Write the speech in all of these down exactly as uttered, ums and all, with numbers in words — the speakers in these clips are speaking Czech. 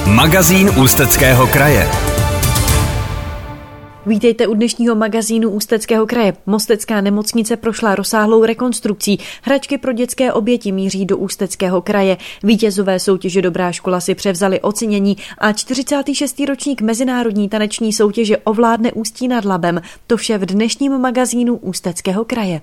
Magazín Ústeckého kraje. Vítejte u dnešního magazínu Ústeckého kraje. Mostecká nemocnice prošla rozsáhlou rekonstrukcí. Hračky pro dětské oběti míří do Ústeckého kraje. Vítězové soutěže Dobrá škola si převzali ocenění a čtyřicátý šestý ročník mezinárodní taneční soutěže ovládne Ústí nad Labem. To vše v dnešním magazínu Ústeckého kraje.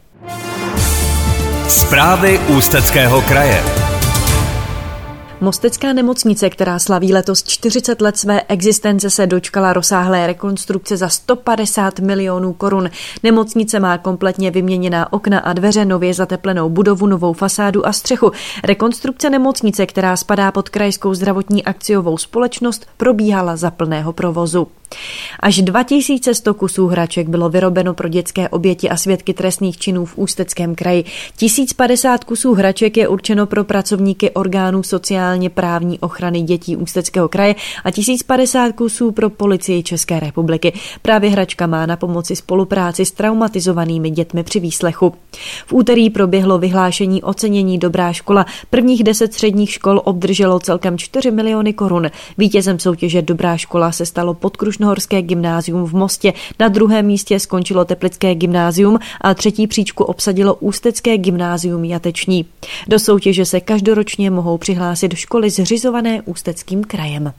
Zprávy Ústeckého kraje. Mostecká nemocnice, která slaví letos čtyřicet let své existence, se dočkala rozsáhlé rekonstrukce za sto padesát milionů korun. Nemocnice má kompletně vyměněná okna a dveře, nově zateplenou budovu, novou fasádu a střechu. Rekonstrukce nemocnice, která spadá pod Krajskou zdravotní akciovou společnost, probíhala za plného provozu. Až dva tisíce sto kusů hraček bylo vyrobeno pro dětské oběti a svědky trestných činů v Ústeckém kraji. tisíc padesát kusů hraček je určeno pro pracovníky orgánů sociálně právní ochrany dětí Ústeckého kraje a tisíc padesát kusů pro policii České republiky. Právě hračka má na pomoci spolupráci s traumatizovanými dětmi při výslechu. V úterý proběhlo vyhlášení ocenění Dobrá škola. Prvních deset středních škol obdrželo celkem čtyři miliony korun. Vítězem soutěže Dobrá škola se stalo Podkrušnohorské gymnázium v Mostě. Na druhém místě skončilo Teplické gymnázium a třetí příčku obsadilo Ústecké gymnázium Jateční. Do soutěže se každoročně mohou přihlásit školy zřizované Ústeckým krajem.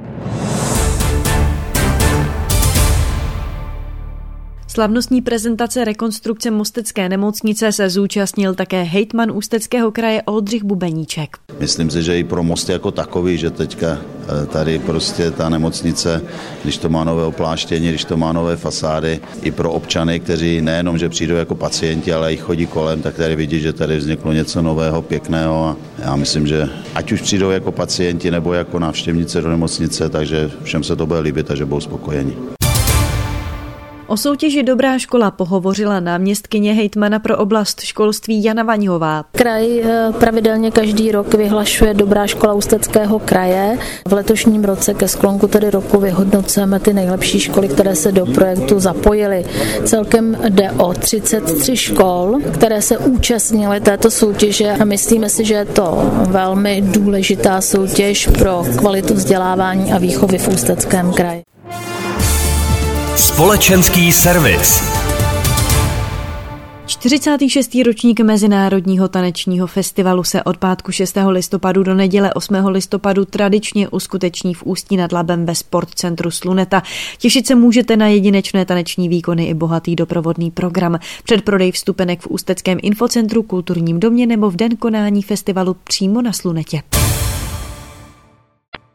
Slavnostní prezentace rekonstrukce Mostecké nemocnice se zúčastnil také hejtman Ústeckého kraje Oldřich Bubeníček. Myslím si, že i pro Most jako takový, že teďka tady prostě ta nemocnice, když to má nové opláštění, když to má nové fasády, i pro občany, kteří nejenom, že přijdou jako pacienti, ale i chodí kolem, tak tady vidí, že tady vzniklo něco nového, pěkného a já myslím, že ať už přijdou jako pacienti nebo jako návštěvnice do nemocnice, takže všem se to bude líbit a že budou spokojeni. O soutěži Dobrá škola pohovořila náměstkyně hejtmana pro oblast školství Jana Vaňhová. Kraj pravidelně každý rok vyhlašuje Dobrá škola Ústeckého kraje. V letošním roce ke sklonku tedy roku vyhodnocujeme ty nejlepší školy, které se do projektu zapojily. Celkem jde o třicet tři škol, které se účastnily této soutěže a myslíme si, že je to velmi důležitá soutěž pro kvalitu vzdělávání a výchovy v Ústeckém kraji. Společenský servis. čtyřicátý šestý ročník Mezinárodního tanečního festivalu se od pátku šestého listopadu do neděle osmého listopadu tradičně uskuteční v Ústí nad Labem ve sportcentru Sluneta. Těšit se můžete na jedinečné taneční výkony i bohatý doprovodný program. Předprodej vstupenek v Ústeckém infocentru, kulturním domě nebo v den konání festivalu přímo na Slunetě.